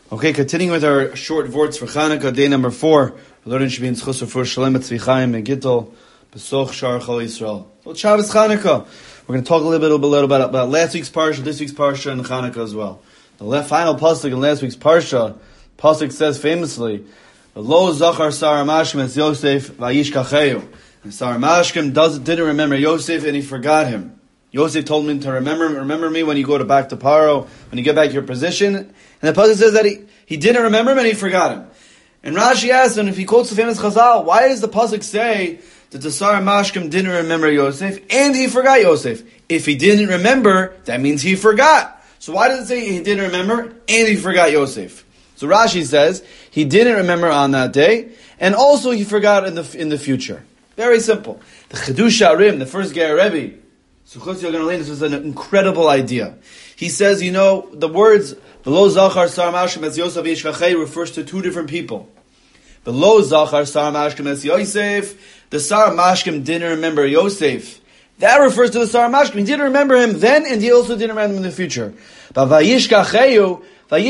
Okay, continuing with our short vorts for Chanukah, day number 4. We're learning Shvi and Tzchus for Shalem Tzvichayim Megittel Besoch Shar Chol Yisrael. So Shabbos Chanukah. We're going to talk a little bit about last week's parsha, this week's parsha, and Chanukah as well. The final pasuk in last week's parsha, pasuk says famously, "Lo zachar Sar Mashkim es Yosef vayishkacheyu." And Sar Mashkim didn't remember Yosef, and he forgot him. Yosef told him to remember me when you go back to Paro, when you get back to your position. And the pasuk says that he didn't remember him and he forgot him. And Rashi asks him, if he quotes the famous Chazal, why does the pasuk say that the Sar Mashkim didn't remember Yosef and he forgot Yosef? If he didn't remember, that means he forgot. So why does it say he didn't remember and he forgot Yosef? So Rashi says he didn't remember on that day, and also he forgot in the future. Very simple. The Chidush Arim, the first Ger Rebbe, Suchos Yogan Alein, this was an incredible idea. He says, the words "Below Zachar Sar Mashkim es Yosef Yishvachei" refers to two different people. Below Zachar Sar Mashkim es Yosef, the Sar Mashkim didn't remember Yosef. That refers to the Sar Mashkim. He didn't remember him then, and he also didn't remember him in the future. But Vayishkacheyu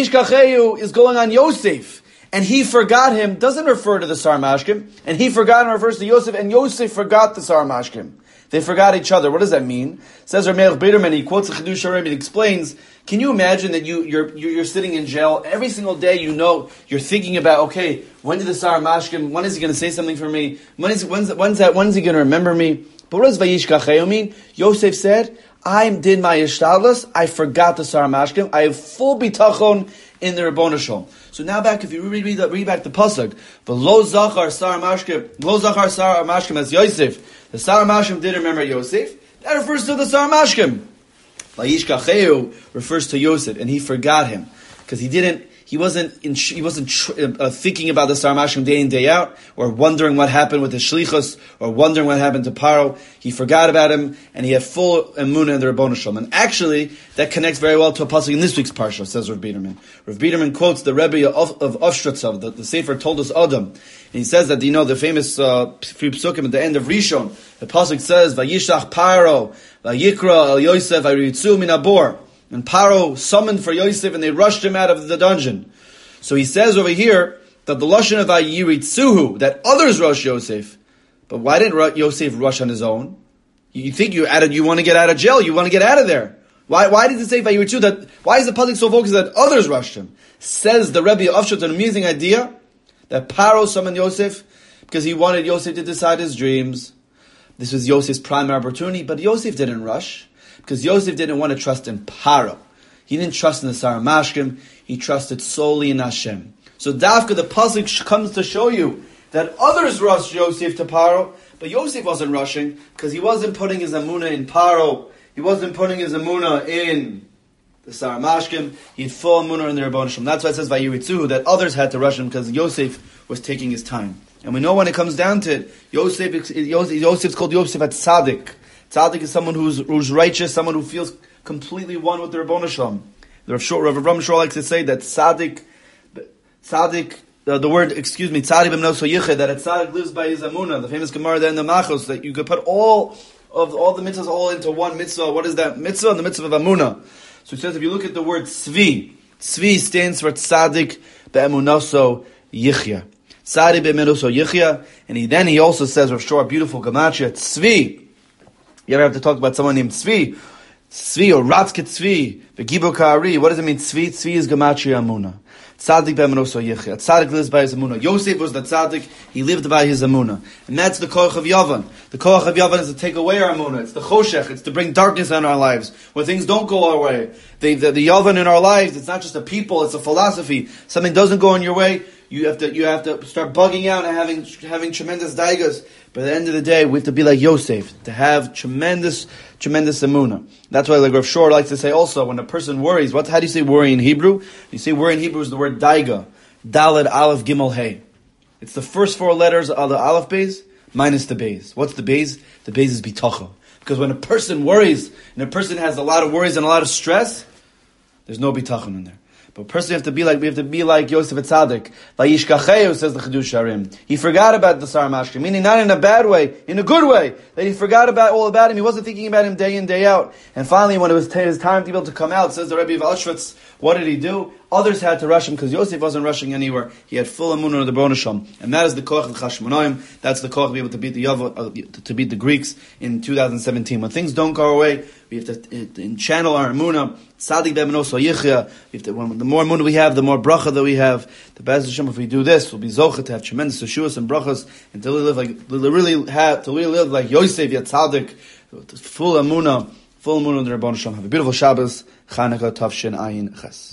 is going on Yosef, and he forgot him, doesn't refer to the Sar Mashkim, and he forgot him refers to Yosef, and Yosef forgot the Sar Mashkim. They forgot each other. What does that mean? Says Rameir Biderman, he quotes the Chidush Arim, he explains, can you imagine that you're sitting in jail, every single day you're thinking about, okay, when did the Sar Mashkim, when is he going to say something for me? When is he going to remember me? But what does Vayishkacheyu mean? Yosef said, I did my Yishtalos, I forgot the Sar Mashkim, I have full bitachon in the Rabboni Shalom. So now back, if you read back the pasuk, Lo zachar Sar Mashkim as Yosef, the Sar Mashkim didn't remember Yosef, that refers to the Sar Mashkim. Vayishkacheyu refers to Yosef, and he forgot him, because he wasn't thinking about the Sar Mashkim day in, day out, or wondering what happened with the Shlichus, or wondering what happened to Paro. He forgot about him, and he had full emunah in the Rabboni Shalom. And actually, that connects very well to a pasuk in this week's parsha, says Rav Biderman. Rav Biderman quotes the Rebbe of Ovshtratzov, the Sefer told us Adam. And he says that, the famous three psukim at the end of Rishon, the pasuk says, Vayishach Paro, Vayikra El Yosef, Vayritzu Min Abor. And Paro summoned for Yosef, and they rushed him out of the dungeon. So he says over here that the lashon of Vayiritzuhu, that others rush Yosef. But why didn't Yosef rush on his own? You think you want to get out of jail, you want to get out of there. Why did it say Vayiritzuhu? That why is the pasuk so focused that others rushed him? Says the Rebbe of Shut, an amusing idea that Paro summoned Yosef because he wanted Yosef to decide his dreams. This was Yosef's primary opportunity, but Yosef didn't rush. Because Yosef didn't want to trust in Paro. He didn't trust in the Sar Mashkim. He trusted solely in Hashem. So Dafka, the pasuk comes to show you that others rushed Yosef to Paro, but Yosef wasn't rushing because he wasn't putting his emunah in Paro. He wasn't putting his emunah in the Sar Mashkim. He had full emunah in the Rabboni Shalom. That's why it says Vayiritzuhu that others had to rush him because Yosef was taking his time. And we know when it comes down to it, Yosef's called Yosef at Tzaddik. Tzaddik is someone who's righteous, someone who feels completely one with the Rabboni Shalom. Rav Ramshor likes to say that tzaddik, the word, tzaddik b'mnoso yicheh, that a tzaddik lives by his amunah. The famous Gemara there in the Machos, that you could put all the mitzvahs all into one mitzvah. What is that mitzvah? The mitzvah of amunah. So he says, if you look at the word tzvi stands for tzaddik b'mnoso yicheh. Tzaddik b'mnoso yicheh, and he also says, Rav Shor, beautiful gematria, tzvi. You ever have to talk about someone named Tzvi or Ratzke Tzvi, the Gibor Ka'ari? What does it mean? Tzvi is Gematria Amunah. Tzaddik b'Emunoso Yicheh. Tzaddik lives by his Amunah. Yosef was the Tzaddik, he lived by his Amunah. And that's the Koach of Yavan. The Koach of Yavan is to take away our Amunah. It's the Choshech, it's to bring darkness on our lives. When things don't go our way. The Yavan in our lives, it's not just a people, it's a philosophy. Something doesn't go in your way, you have to start bugging out and having tremendous daigas. But at the end of the day, we have to be like Yosef, to have tremendous emunah. That's why, like Rav Shor likes to say also, when a person worries, how do you say worry in Hebrew? You say worry in Hebrew is the word daiga, Daled Aleph Gimel Hey. It's the first 4 letters of the Aleph Beis minus the Beis. What's the Beis? The Beis is bitachon. Because when a person worries and a person has a lot of worries and a lot of stress, there's no bitachon in there. But person we have to be like Yosef Tzaddik. Vayishkacheyu, says the Chidush Arim. He forgot about the Sar Mashkim, meaning not in a bad way, in a good way. That he forgot all about him. He wasn't thinking about him day in, day out. And finally, when it was his time to be able to come out, says the Rebbe of Auschwitz, what did he do? Others had to rush him because Yosef wasn't rushing anywhere. He had full emunah of the B'nai Shalom, and that is the koch of the Chashmonaim. That's the koch to be able to beat to beat the Greeks in 2017. When things don't go away, we have to channel our emunah. Tzadik be'emenoso yichya. The more emunah we have, the more bracha that we have. The Be'ez Hashem, if we do this, we'll be zocheh to have tremendous yeshuas and brachas, and to really live like Yosef Yat Tzadik, full emunah of the Rebbeinu Shalom. Have a beautiful Shabbos, Chanukah, Tavshin Ayin Ches.